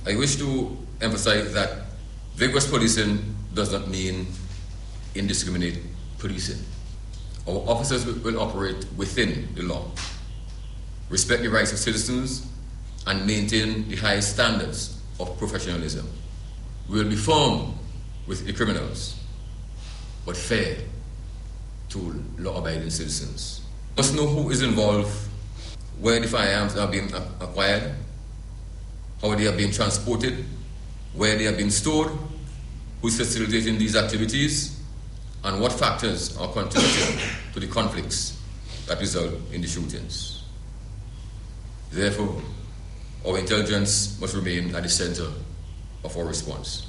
I wish to emphasize that vigorous policing does not mean indiscriminate policing. Our officers will operate within the law, respect the rights of citizens, and maintain the highest standards of professionalism. We will be firm with the criminals, but fair to law-abiding citizens. We must know who is involved, where the firearms are being acquired, how they are being transported, where they are being stored, who is facilitating these activities, and what factors are contributing to the conflicts that result in the shootings. Therefore, our intelligence must remain at the center of our response.